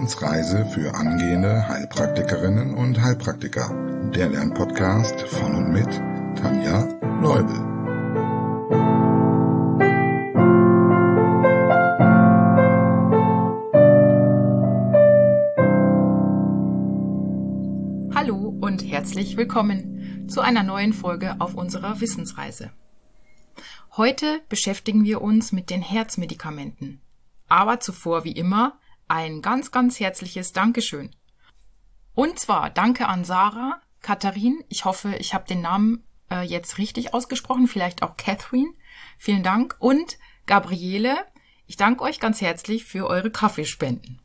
Wissensreise für angehende Heilpraktikerinnen und Heilpraktiker. Der Lernpodcast von und mit Tanja Leubel. Hallo und herzlich willkommen zu einer neuen Folge auf unserer Wissensreise. Heute beschäftigen wir uns mit den Herzmedikamenten. Aber zuvor wie immer ein ganz, ganz herzliches Dankeschön. Und zwar danke an Sarah, Katharin, ich hoffe, ich habe den Namen jetzt richtig ausgesprochen, vielleicht auch Catherine, vielen Dank, und Gabriele, ich danke euch ganz herzlich für eure Kaffeespenden.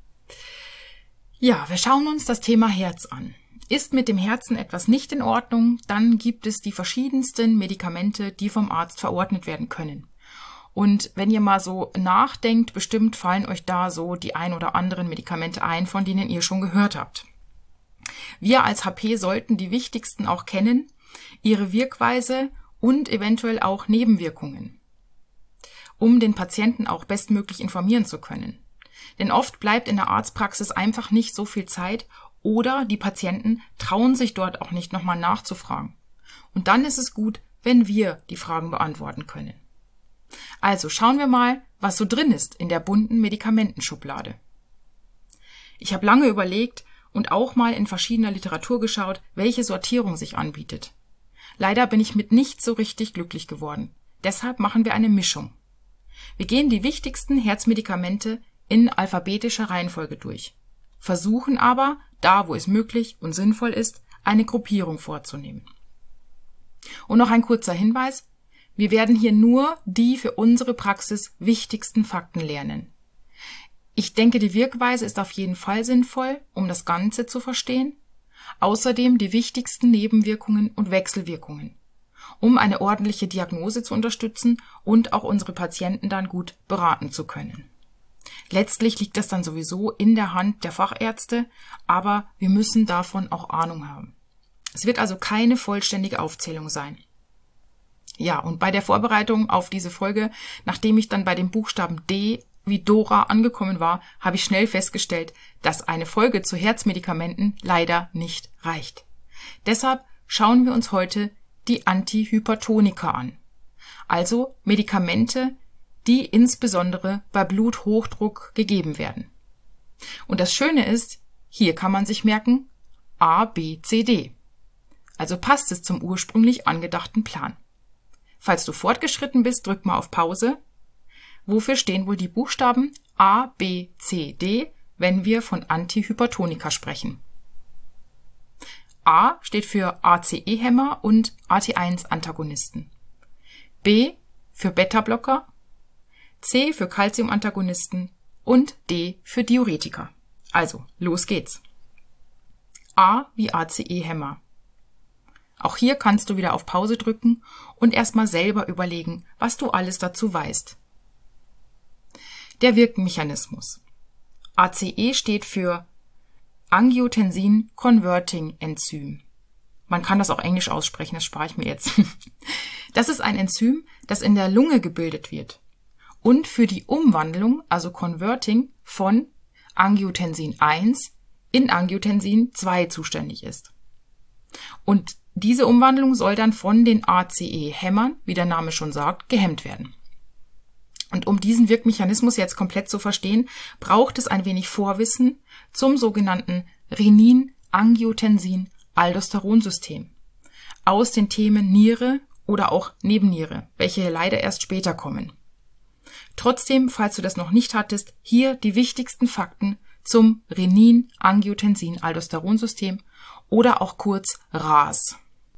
Ja, wir schauen uns das Thema Herz an. Ist mit dem Herzen etwas nicht in Ordnung, dann gibt es die verschiedensten Medikamente, die vom Arzt verordnet werden können. Und wenn ihr mal so nachdenkt, bestimmt fallen euch da so die ein oder anderen Medikamente ein, von denen ihr schon gehört habt. Wir als HP sollten die wichtigsten auch kennen, ihre Wirkweise und eventuell auch Nebenwirkungen, um den Patienten auch bestmöglich informieren zu können. Denn oft bleibt in der Arztpraxis einfach nicht so viel Zeit oder die Patienten trauen sich dort auch nicht nochmal nachzufragen. Und dann ist es gut, wenn wir die Fragen beantworten können. Also schauen wir mal, was so drin ist in der bunten Medikamentenschublade. Ich habe lange überlegt und auch mal in verschiedener Literatur geschaut, welche Sortierung sich anbietet. Leider bin ich mit nichts so richtig glücklich geworden. Deshalb machen wir eine Mischung. Wir gehen die wichtigsten Herzmedikamente in alphabetischer Reihenfolge durch, versuchen aber, da wo es möglich und sinnvoll ist, eine Gruppierung vorzunehmen. Und noch ein kurzer Hinweis: Wir werden hier nur die für unsere Praxis wichtigsten Fakten lernen. Ich denke, die Wirkweise ist auf jeden Fall sinnvoll, um das Ganze zu verstehen. Außerdem die wichtigsten Nebenwirkungen und Wechselwirkungen, um eine ordentliche Diagnose zu unterstützen und auch unsere Patienten dann gut beraten zu können. Letztlich liegt das dann sowieso in der Hand der Fachärzte, aber wir müssen davon auch Ahnung haben. Es wird also keine vollständige Aufzählung sein. Ja, und bei der Vorbereitung auf diese Folge, nachdem ich dann bei dem Buchstaben D wie Dora angekommen war, habe ich schnell festgestellt, dass eine Folge zu Herzmedikamenten leider nicht reicht. Deshalb schauen wir uns heute die Antihypertonika an. Also Medikamente, die insbesondere bei Bluthochdruck gegeben werden. Und das Schöne ist, hier kann man sich merken A, B, C, D. Also passt es zum ursprünglich angedachten Plan. Falls du fortgeschritten bist, drück mal auf Pause. Wofür stehen wohl die Buchstaben A, B, C, D, wenn wir von Antihypertonika sprechen? A steht für ACE-Hämmer und AT1-Antagonisten. B für Beta-Blocker, C für Calcium-Antagonisten und D für Diuretika. Also, los geht's. A wie ACE-Hämmer. Auch hier kannst du wieder auf Pause drücken und erstmal selber überlegen, was du alles dazu weißt. Der Wirkmechanismus. ACE steht für Angiotensin Converting Enzym. Man kann das auch englisch aussprechen, das spare ich mir jetzt. Das ist ein Enzym, das in der Lunge gebildet wird und für die Umwandlung, also Converting, von Angiotensin 1 in Angiotensin 2 zuständig ist. Und diese Umwandlung soll dann von den ACE-Hämmern, wie der Name schon sagt, gehemmt werden. Und um diesen Wirkmechanismus jetzt komplett zu verstehen, braucht es ein wenig Vorwissen zum sogenannten Renin-Angiotensin-Aldosteronsystem aus den Themen Niere oder auch Nebenniere, welche leider erst später kommen. Trotzdem, falls du das noch nicht hattest, hier die wichtigsten Fakten zum Renin-Angiotensin-Aldosteronsystem oder auch kurz RAS.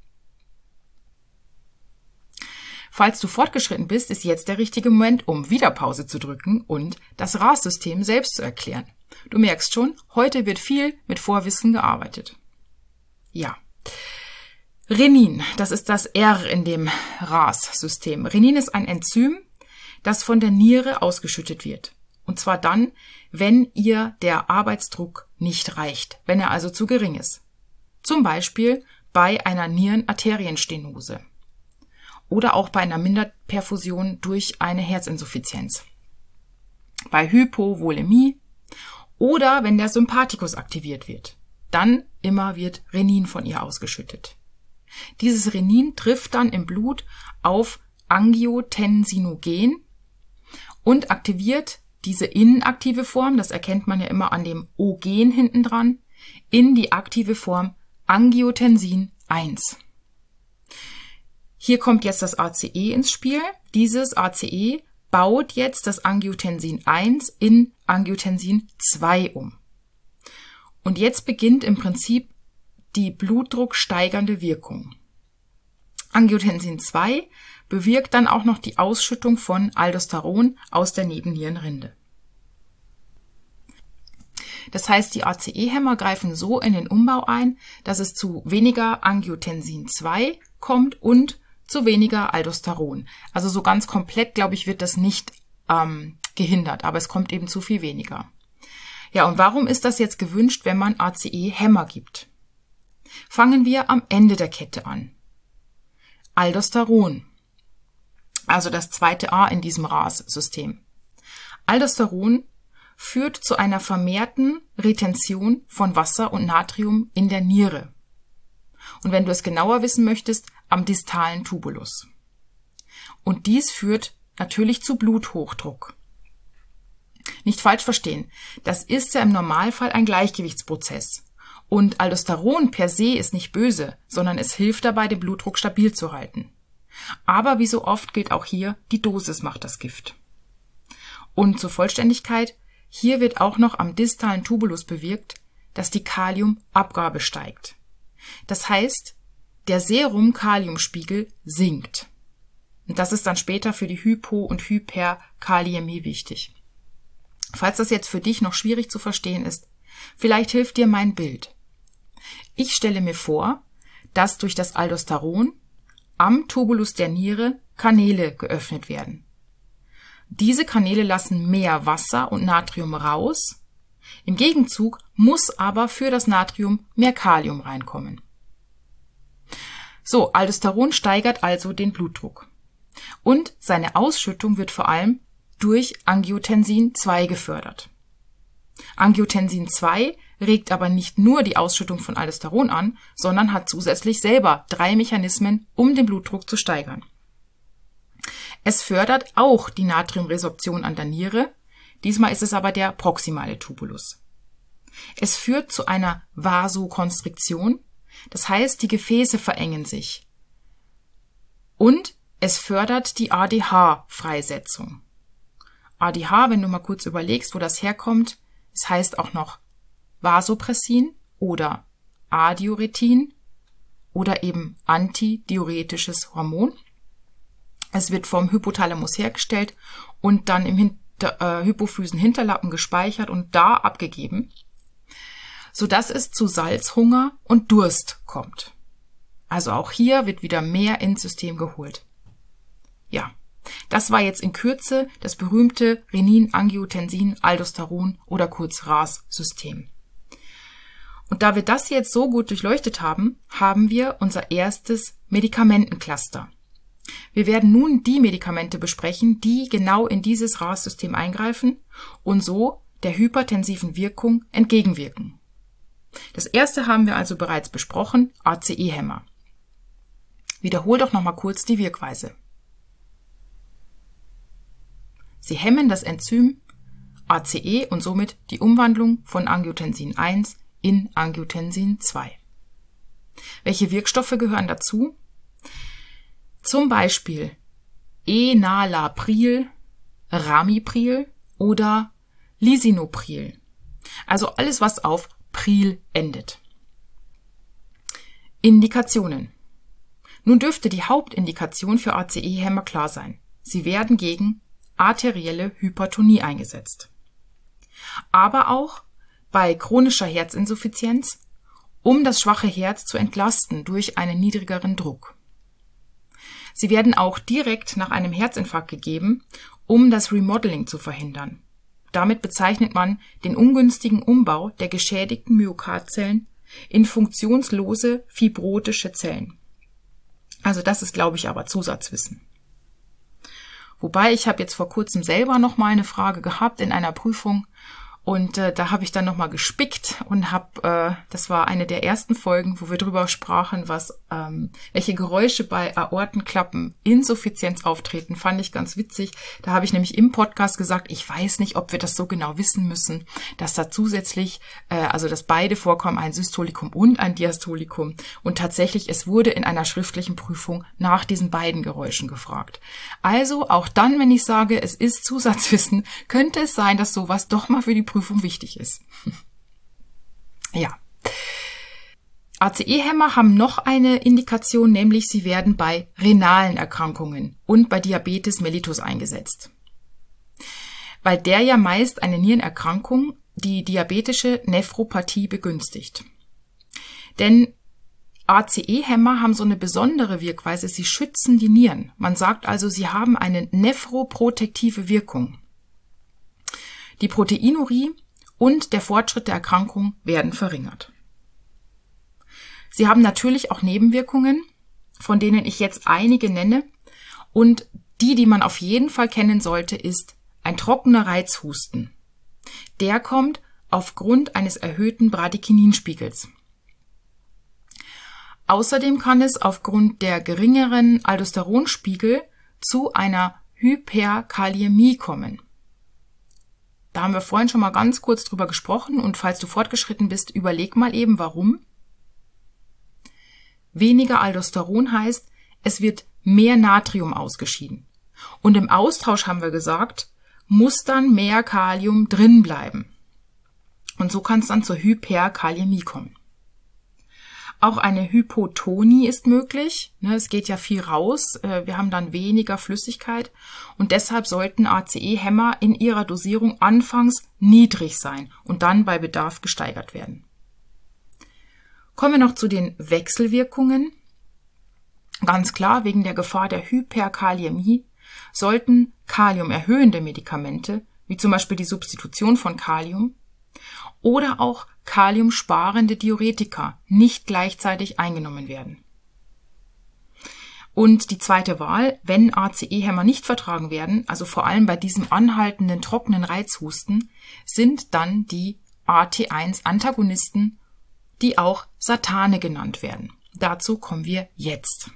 Falls du fortgeschritten bist, ist jetzt der richtige Moment, um wieder Pause zu drücken und das RAS-System selbst zu erklären. Du merkst schon, heute wird viel mit Vorwissen gearbeitet. Ja. Renin, das ist das R in dem RAS-System. Renin ist ein Enzym, das von der Niere ausgeschüttet wird. Und zwar dann, wenn ihr der Arbeitsdruck nicht reicht, wenn er also zu gering ist. Zum Beispiel bei einer Nierenarterienstenose oder auch bei einer Minderperfusion durch eine Herzinsuffizienz. Bei Hypovolämie oder wenn der Sympathikus aktiviert wird. Dann immer wird Renin von ihr ausgeschüttet. Dieses Renin trifft dann im Blut auf Angiotensinogen und aktiviert diese inaktive Form, das erkennt man ja immer an dem O-Gen hinten dran, in die aktive Form Angiotensin 1. Hier kommt jetzt das ACE ins Spiel. Dieses ACE baut jetzt das Angiotensin 1 in Angiotensin 2 um. Und jetzt beginnt im Prinzip die blutdrucksteigernde Wirkung. Angiotensin 2 bewirkt dann auch noch die Ausschüttung von Aldosteron aus der Nebennierenrinde. Das heißt, die ACE-Hämmer greifen so in den Umbau ein, dass es zu weniger Angiotensin 2 kommt und zu weniger Aldosteron. Also so ganz komplett, glaube ich, wird das nicht gehindert, aber es kommt eben zu viel weniger. Ja, und warum ist das jetzt gewünscht, wenn man ACE-Hämmer gibt? Fangen wir am Ende der Kette an. Aldosteron, also das zweite A in diesem RAS-System. Aldosteron führt zu einer vermehrten Retention von Wasser und Natrium in der Niere. Und wenn du es genauer wissen möchtest, am distalen Tubulus. Und dies führt natürlich zu Bluthochdruck. Nicht falsch verstehen, das ist ja im Normalfall ein Gleichgewichtsprozess. Und Aldosteron per se ist nicht böse, sondern es hilft dabei, den Blutdruck stabil zu halten. Aber wie so oft gilt auch hier, die Dosis macht das Gift. Und zur Vollständigkeit, hier wird auch noch am distalen Tubulus bewirkt, dass die Kaliumabgabe steigt. Das heißt, der Serum-Kaliumspiegel sinkt. Und das ist dann später für die Hypo- und Hyperkaliämie wichtig. Falls das jetzt für dich noch schwierig zu verstehen ist, vielleicht hilft dir mein Bild. Ich stelle mir vor, dass durch das Aldosteron am Tubulus der Niere Kanäle geöffnet werden. Diese Kanäle lassen mehr Wasser und Natrium raus. Im Gegenzug muss aber für das Natrium mehr Kalium reinkommen. So, Aldosteron steigert also den Blutdruck. Und seine Ausschüttung wird vor allem durch Angiotensin 2 gefördert. Angiotensin 2 regt aber nicht nur die Ausschüttung von Aldosteron an, sondern hat zusätzlich selber 3 Mechanismen, um den Blutdruck zu steigern. Es fördert auch die Natriumresorption an der Niere, diesmal ist es aber der proximale Tubulus. Es führt zu einer Vasokonstriktion, das heißt, die Gefäße verengen sich. Und es fördert die ADH-Freisetzung. ADH, wenn du mal kurz überlegst, wo das herkommt, es heißt auch noch Vasopressin oder Adiuretin oder eben antidiuretisches Hormon. Es wird vom Hypothalamus hergestellt und dann im Hypophysen-Hinterlappen gespeichert und da abgegeben, sodass es zu Salzhunger und Durst kommt. Also auch hier wird wieder mehr ins System geholt. Ja, das war jetzt in Kürze das berühmte Renin-Angiotensin-Aldosteron oder kurz RAS-System. Und da wir das jetzt so gut durchleuchtet haben, haben wir unser erstes Medikamentencluster. Wir werden nun die Medikamente besprechen, die genau in dieses RAS-System eingreifen und so der hypertensiven Wirkung entgegenwirken. Das erste haben wir also bereits besprochen, ACE-Hämmer. Wiederhol doch nochmal kurz die Wirkweise. Sie hemmen das Enzym ACE und somit die Umwandlung von Angiotensin 1 in Angiotensin 2. Welche Wirkstoffe gehören dazu? Zum Beispiel Enalapril, Ramipril oder Lisinopril. Also alles, was auf Pril endet. Indikationen. Nun dürfte die Hauptindikation für ACE-Hämmer klar sein. Sie werden gegen arterielle Hypertonie eingesetzt. Aber auch bei chronischer Herzinsuffizienz, um das schwache Herz zu entlasten durch einen niedrigeren Druck. Sie werden auch direkt nach einem Herzinfarkt gegeben, um das Remodeling zu verhindern. Damit bezeichnet man den ungünstigen Umbau der geschädigten Myokardzellen in funktionslose fibrotische Zellen. Also das ist, glaube ich, aber Zusatzwissen. Wobei, ich habe jetzt vor kurzem selber noch mal eine Frage gehabt in einer Prüfung Und da habe ich dann nochmal gespickt und das war eine der ersten Folgen, wo wir drüber sprachen, welche Geräusche bei Aortenklappeninsuffizienz auftreten, fand ich ganz witzig. Da habe ich nämlich im Podcast gesagt, ich weiß nicht, ob wir das so genau wissen müssen, dass da zusätzlich, dass beide vorkommen, ein Systolikum und ein Diastolikum. Und tatsächlich, es wurde in einer schriftlichen Prüfung nach diesen beiden Geräuschen gefragt. Also auch dann, wenn ich sage, es ist Zusatzwissen, könnte es sein, dass sowas doch mal für die Prüfung wichtig ist. Ja. ACE-Hämmer haben noch eine Indikation, nämlich sie werden bei renalen Erkrankungen und bei Diabetes mellitus eingesetzt. Weil der ja meist eine Nierenerkrankung, die diabetische Nephropathie begünstigt. Denn ACE-Hämmer haben so eine besondere Wirkweise, sie schützen die Nieren. Man sagt also, sie haben eine nephroprotektive Wirkung. Die Proteinurie und der Fortschritt der Erkrankung werden verringert. Sie haben natürlich auch Nebenwirkungen, von denen ich jetzt einige nenne. Und die man auf jeden Fall kennen sollte, ist ein trockener Reizhusten. Der kommt aufgrund eines erhöhten Bradykinin-Spiegels. Außerdem kann es aufgrund der geringeren Aldosteronspiegel zu einer Hyperkaliämie kommen. Da haben wir vorhin schon mal ganz kurz drüber gesprochen und falls du fortgeschritten bist, überleg mal eben, warum. Weniger Aldosteron heißt, es wird mehr Natrium ausgeschieden. Und im Austausch haben wir gesagt, muss dann mehr Kalium drin bleiben. Und so kann es dann zur Hyperkaliämie kommen. Auch eine Hypotonie ist möglich. Es geht ja viel raus. Wir haben dann weniger Flüssigkeit. Und deshalb sollten ACE-Hämmer in ihrer Dosierung anfangs niedrig sein und dann bei Bedarf gesteigert werden. Kommen wir noch zu den Wechselwirkungen. Ganz klar, wegen der Gefahr der Hyperkaliämie sollten kaliumerhöhende Medikamente, wie zum Beispiel die Substitution von Kalium, oder auch kaliumsparende Diuretika nicht gleichzeitig eingenommen werden. Und die zweite Wahl, wenn ACE-Hämmer nicht vertragen werden, also vor allem bei diesem anhaltenden trockenen Reizhusten, sind dann die AT1-Antagonisten, die auch Satane genannt werden. Dazu kommen wir jetzt.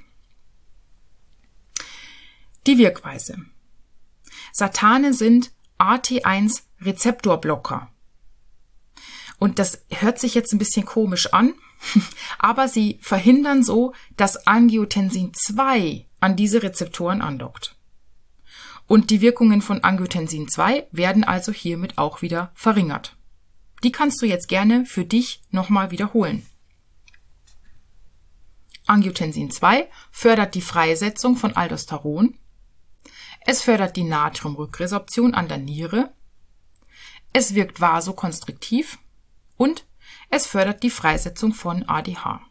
Die Wirkweise. Satane sind AT1-Rezeptorblocker. Und das hört sich jetzt ein bisschen komisch an, aber sie verhindern so, dass Angiotensin 2 an diese Rezeptoren andockt. Und die Wirkungen von Angiotensin 2 werden also hiermit auch wieder verringert. Die kannst du jetzt gerne für dich nochmal wiederholen. Angiotensin 2 fördert die Freisetzung von Aldosteron. Es fördert die Natriumrückresorption an der Niere. Es wirkt vasokonstriktiv. Und es fördert die Freisetzung von ADH.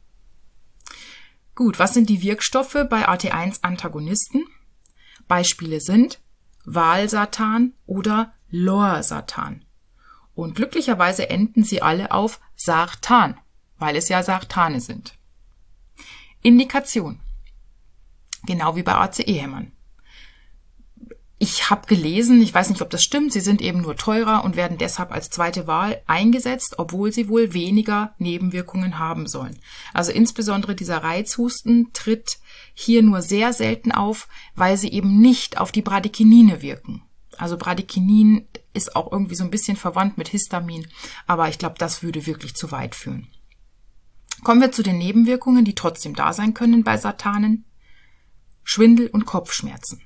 Gut, was sind die Wirkstoffe bei AT1-Antagonisten? Beispiele sind Valsartan oder Losartan. Und glücklicherweise enden sie alle auf Sartan, weil es ja Sartane sind. Indikation. Genau wie bei ACE-Hämmern. Ich habe gelesen, ich weiß nicht, ob das stimmt, sie sind eben nur teurer und werden deshalb als zweite Wahl eingesetzt, obwohl sie wohl weniger Nebenwirkungen haben sollen. Also insbesondere dieser Reizhusten tritt hier nur sehr selten auf, weil sie eben nicht auf die Bradykinine wirken. Also Bradykinin ist auch irgendwie so ein bisschen verwandt mit Histamin, aber ich glaube, das würde wirklich zu weit führen. Kommen wir zu den Nebenwirkungen, die trotzdem da sein können bei Satanen. Schwindel und Kopfschmerzen.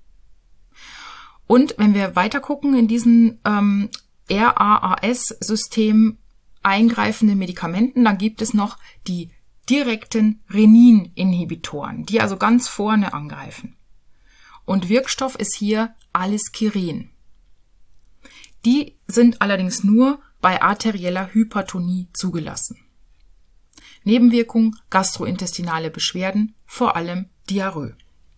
Und wenn wir weiter gucken in diesen RAAS-System eingreifende Medikamenten, dann gibt es noch die direkten Renin-Inhibitoren, die also ganz vorne angreifen. Und Wirkstoff ist hier Aliskiren. Die sind allerdings nur bei arterieller Hypertonie zugelassen. Nebenwirkung, gastrointestinale Beschwerden, vor allem Diarrhoe.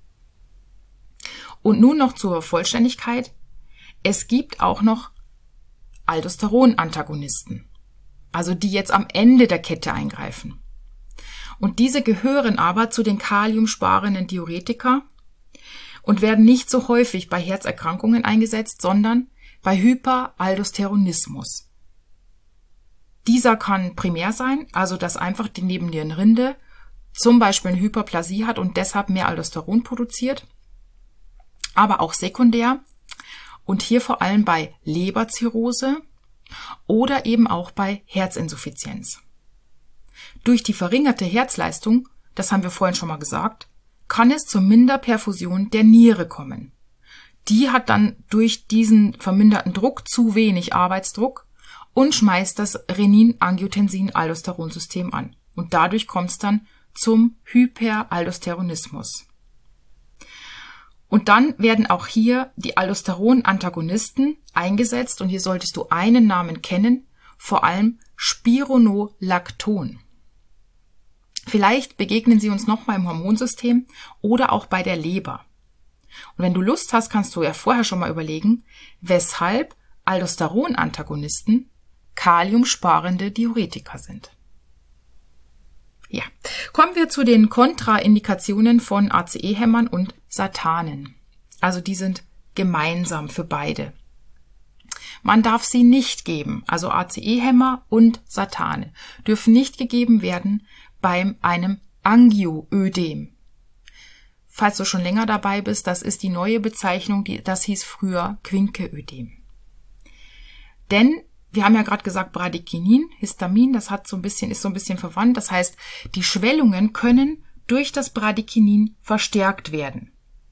Und nun noch zur Vollständigkeit. Es gibt auch noch Aldosteron-Antagonisten, also die jetzt am Ende der Kette eingreifen. Und diese gehören aber zu den kaliumsparenden Diuretika und werden nicht so häufig bei Herzerkrankungen eingesetzt, sondern bei Hyperaldosteronismus. Dieser kann primär sein, also dass einfach die Nebennierenrinde zum Beispiel eine Hyperplasie hat und deshalb mehr Aldosteron produziert, aber auch sekundär und hier vor allem bei Leberzirrhose oder eben auch bei Herzinsuffizienz. Durch die verringerte Herzleistung, das haben wir vorhin schon mal gesagt, kann es zur Minderperfusion der Niere kommen. Die hat dann durch diesen verminderten Druck zu wenig Arbeitsdruck und schmeißt das Renin-Angiotensin-Aldosteronsystem an. Und dadurch kommt es dann zum Hyperaldosteronismus. Und dann werden auch hier die Aldosteron-Antagonisten eingesetzt und hier solltest du einen Namen kennen, vor allem Spironolacton. Vielleicht begegnen sie uns noch mal im Hormonsystem oder auch bei der Leber. Und wenn du Lust hast, kannst du ja vorher schon mal überlegen, weshalb Aldosteron-Antagonisten kaliumsparende Diuretika sind. Ja, kommen wir zu den Kontraindikationen von ACE-Hämmern und Satanen. Also die sind gemeinsam für beide. Man darf sie nicht geben, also ACE-Hämmer und Satane dürfen nicht gegeben werden bei einem Angioödem. Falls du schon länger dabei bist, das ist die neue Bezeichnung, das hieß früher Quinckeödem. Denn wir haben ja gerade gesagt, Bradykinin, Histamin, ist so ein bisschen verwandt. Das heißt, die Schwellungen können durch das Bradykinin verstärkt werden.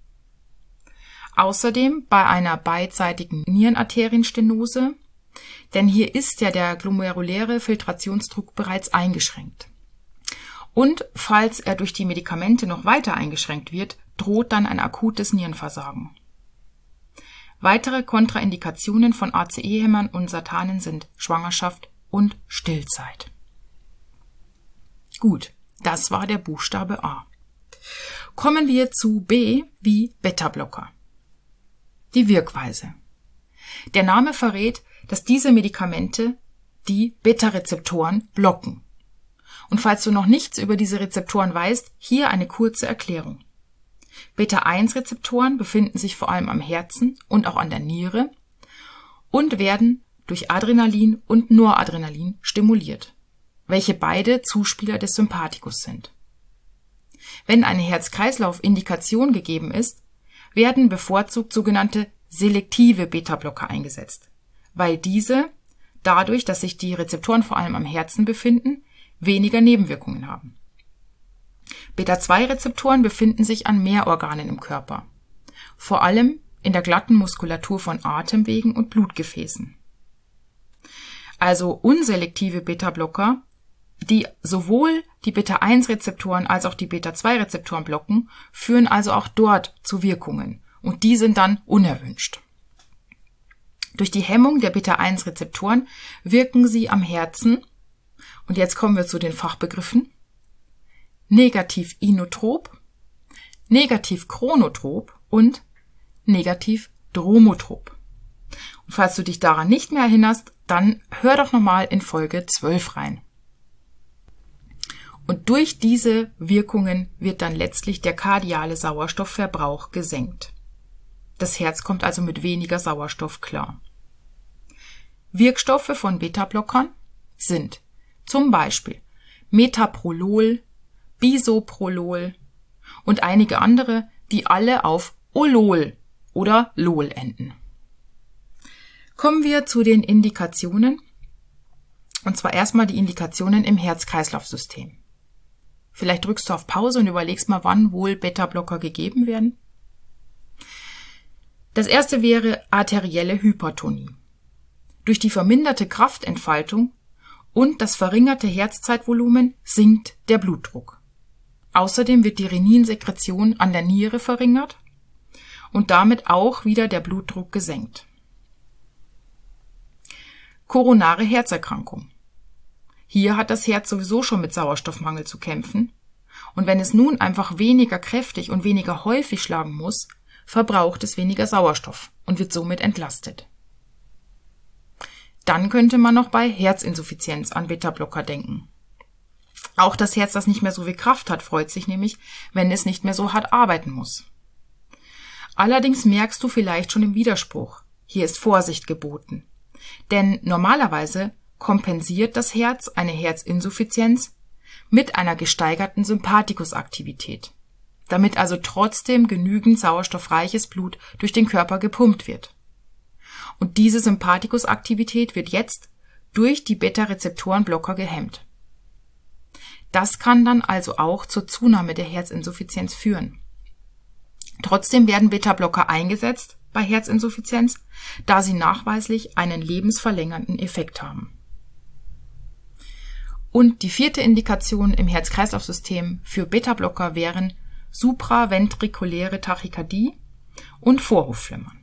Außerdem bei einer beidseitigen Nierenarterienstenose, denn hier ist ja der glomeruläre Filtrationsdruck bereits eingeschränkt. Und falls er durch die Medikamente noch weiter eingeschränkt wird, droht dann ein akutes Nierenversagen. Weitere Kontraindikationen von ACE-Hämmern und Satanen sind Schwangerschaft und Stillzeit. Gut, das war der Buchstabe A. Kommen wir zu B wie Beta-Blocker. Die Wirkweise. Der Name verrät, dass diese Medikamente die Beta-Rezeptoren blocken. Und falls du noch nichts über diese Rezeptoren weißt, hier eine kurze Erklärung. Beta-1-Rezeptoren befinden sich vor allem am Herzen und auch an der Niere und werden durch Adrenalin und Noradrenalin stimuliert, welche beide Zuspieler des Sympathikus sind. Wenn eine Herz-Kreislauf-Indikation gegeben ist, werden bevorzugt sogenannte selektive Beta-Blocker eingesetzt, weil diese, dadurch, dass sich die Rezeptoren vor allem am Herzen befinden, weniger Nebenwirkungen haben. Beta-2-Rezeptoren befinden sich an mehr Organen im Körper, vor allem in der glatten Muskulatur von Atemwegen und Blutgefäßen. Also unselektive Beta-Blocker, die sowohl die Beta-1-Rezeptoren als auch die Beta-2-Rezeptoren blocken, führen also auch dort zu Wirkungen und die sind dann unerwünscht. Durch die Hemmung der Beta-1-Rezeptoren wirken sie am Herzen, und jetzt kommen wir zu den Fachbegriffen, negativ inotrop, negativ chronotrop und negativ dromotrop. Und falls du dich daran nicht mehr erinnerst, dann hör doch nochmal in Folge 12 rein. Und durch diese Wirkungen wird dann letztlich der kardiale Sauerstoffverbrauch gesenkt. Das Herz kommt also mit weniger Sauerstoff klar. Wirkstoffe von Beta-Blockern sind zum Beispiel Metaprolol, Bisoprolol und einige andere, die alle auf Olol oder Lol enden. Kommen wir zu den Indikationen, und zwar erstmal die Indikationen im Herz-Kreislauf-System. Vielleicht drückst du auf Pause und überlegst mal, wann wohl Beta-Blocker gegeben werden. Das erste wäre arterielle Hypertonie. Durch die verminderte Kraftentfaltung und das verringerte Herzzeitvolumen sinkt der Blutdruck. Außerdem wird die Reninsekretion an der Niere verringert und damit auch wieder der Blutdruck gesenkt. Koronare Herzerkrankung. Hier hat das Herz sowieso schon mit Sauerstoffmangel zu kämpfen und wenn es nun einfach weniger kräftig und weniger häufig schlagen muss, verbraucht es weniger Sauerstoff und wird somit entlastet. Dann könnte man noch bei Herzinsuffizienz an Beta-Blocker denken. Auch das Herz, das nicht mehr so viel Kraft hat, freut sich nämlich, wenn es nicht mehr so hart arbeiten muss. Allerdings merkst du vielleicht schon im Widerspruch. hier ist Vorsicht geboten. Denn normalerweise kompensiert das Herz eine Herzinsuffizienz mit einer gesteigerten Sympathikusaktivität, damit also trotzdem genügend sauerstoffreiches Blut durch den Körper gepumpt wird. Und diese Sympathikusaktivität wird jetzt durch die Beta-Rezeptoren-Blocker gehemmt. Das kann dann also auch zur Zunahme der Herzinsuffizienz führen. Trotzdem werden Beta-Blocker eingesetzt bei Herzinsuffizienz, da sie nachweislich einen lebensverlängernden Effekt haben. Und die 4. Indikation im Herz-Kreislauf-System für Beta-Blocker wären supraventrikuläre Tachykardie und Vorhofflimmern,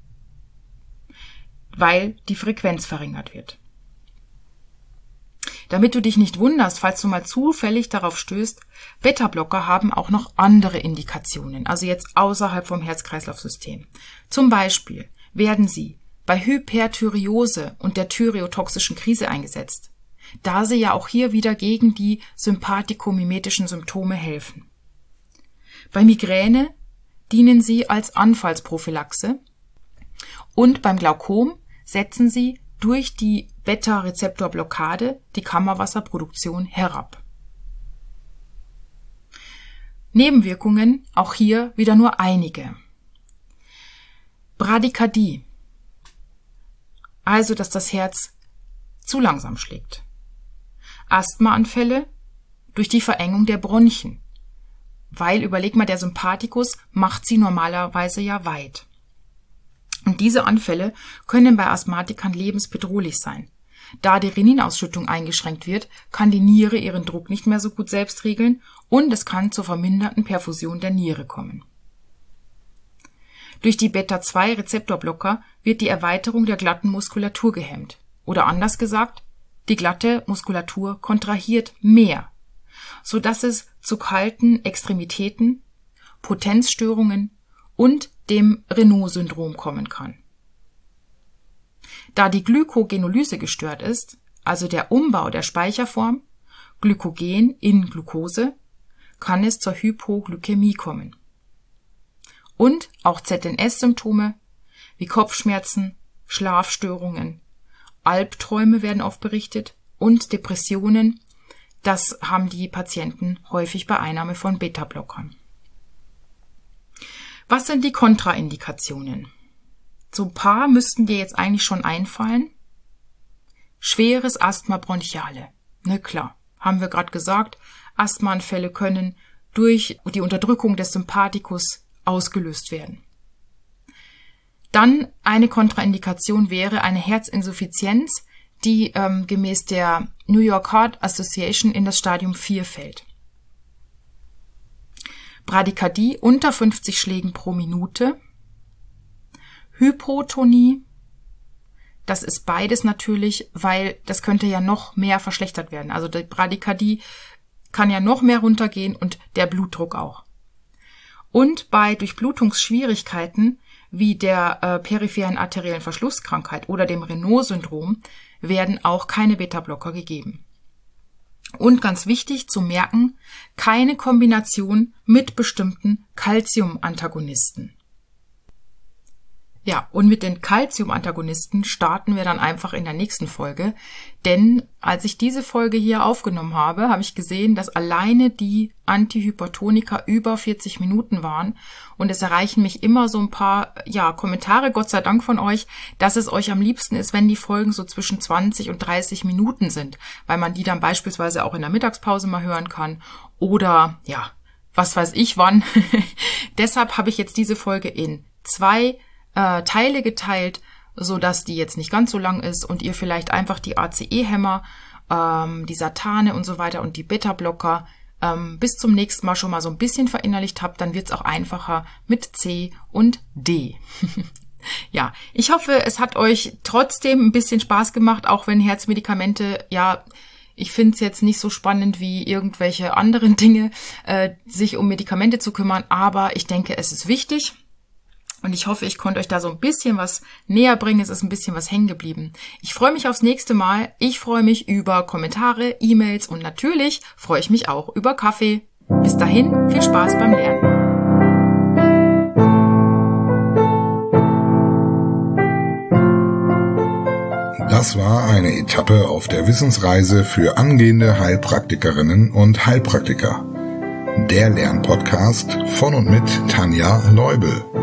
weil die Frequenz verringert wird. Damit du dich nicht wunderst, falls du mal zufällig darauf stößt, Beta-Blocker haben auch noch andere Indikationen, also jetzt außerhalb vom Herz-Kreislauf-System. Zum Beispiel werden sie bei Hyperthyreose und der thyreotoxischen Krise eingesetzt, da sie ja auch hier wieder gegen die sympathikomimetischen Symptome helfen. Bei Migräne dienen sie als Anfallsprophylaxe und beim Glaukom setzen sie durch die Beta-Rezeptorblockade die Kammerwasserproduktion herab. Nebenwirkungen, auch hier wieder nur einige. Bradykardie, also dass das Herz zu langsam schlägt. Asthmaanfälle durch die Verengung der Bronchien, weil, überleg mal, der Sympathikus macht sie normalerweise ja weit. Und diese Anfälle können bei Asthmatikern lebensbedrohlich sein. Da die Reninausschüttung eingeschränkt wird, kann die Niere ihren Druck nicht mehr so gut selbst regeln und es kann zur verminderten Perfusion der Niere kommen. Durch die Beta-2-Rezeptorblocker wird die Erweiterung der glatten Muskulatur gehemmt. Oder anders gesagt, die glatte Muskulatur kontrahiert mehr, sodass es zu kalten Extremitäten, Potenzstörungen und dem Raynaud-Syndrom kommen kann. Da die Glykogenolyse gestört ist, also der Umbau der Speicherform Glykogen in Glucose, kann es zur Hypoglykämie kommen. Und auch ZNS-Symptome wie Kopfschmerzen, Schlafstörungen, Albträume werden oft berichtet und Depressionen, das haben die Patienten häufig bei Einnahme von Beta-Blockern. Was sind die Kontraindikationen? So ein paar müssten dir jetzt eigentlich schon einfallen. Schweres Asthma bronchiale. Na klar, haben wir gerade gesagt, Asthmaanfälle können durch die Unterdrückung des Sympathikus ausgelöst werden. Dann eine Kontraindikation wäre eine Herzinsuffizienz, die gemäß der New York Heart Association in das Stadium 4 fällt. Bradykardie unter 50 Schlägen pro Minute. Hypotonie, das ist beides natürlich, weil das könnte ja noch mehr verschlechtert werden. Also die Bradykardie kann ja noch mehr runtergehen und der Blutdruck auch. Und bei Durchblutungsschwierigkeiten wie der peripheren arteriellen Verschlusskrankheit oder dem Raynaud-Syndrom werden auch keine Beta-Blocker gegeben. Und ganz wichtig zu merken, keine Kombination mit bestimmten Calcium-Antagonisten. Ja, und mit den Calcium-Antagonisten starten wir dann einfach in der nächsten Folge, denn als ich diese Folge hier aufgenommen habe, habe ich gesehen, dass alleine die Antihypertonika über 40 Minuten waren und es erreichen mich immer so ein paar Kommentare, Gott sei Dank von euch, dass es euch am liebsten ist, wenn die Folgen so zwischen 20 und 30 Minuten sind, weil man die dann beispielsweise auch in der Mittagspause mal hören kann oder was weiß ich wann. Deshalb habe ich jetzt diese Folge in 2 Teile geteilt, so dass die jetzt nicht ganz so lang ist und ihr vielleicht einfach die ACE-Hämmer, die Satane und so weiter und die Beta-Blocker bis zum nächsten Mal schon mal so ein bisschen verinnerlicht habt, dann wird es auch einfacher mit C und D. Ja, ich hoffe, es hat euch trotzdem ein bisschen Spaß gemacht, auch wenn Herzmedikamente, ich finde es jetzt nicht so spannend wie irgendwelche anderen Dinge, sich um Medikamente zu kümmern, aber ich denke, es ist wichtig. Und ich hoffe, ich konnte euch da so ein bisschen was näher bringen. Es ist ein bisschen was hängen geblieben. Ich freue mich aufs nächste Mal. Ich freue mich über Kommentare, E-Mails und natürlich freue ich mich auch über Kaffee. Bis dahin, viel Spaß beim Lernen. Das war eine Etappe auf der Wissensreise für angehende Heilpraktikerinnen und Heilpraktiker. Der Lernpodcast von und mit Tanja Leubel.